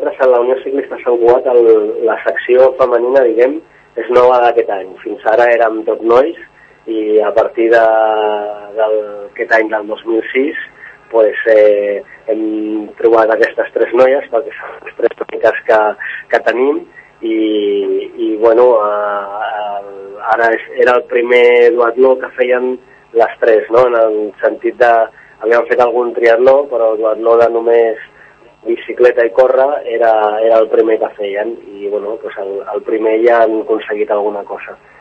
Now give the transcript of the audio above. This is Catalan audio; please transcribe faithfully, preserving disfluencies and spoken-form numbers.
nosaltres a la Unió Ciclista Sant Cugat el, la secció femenina, diguem, és nova d'aquest any. Fins ara érem tot nois i a partir d'aquest any del dos mil sis pues, eh, hem trobat aquestes tres noies perquè són les tres úniques que, que tenim i, i bueno, eh, ara és, era el primer duatló que feien les tres, no? En el sentit de havíem fet algun triatló, però el duatló de només bicicleta i córrer era, era el primer que feien i bueno, pues el, el primer ja han aconseguit alguna cosa.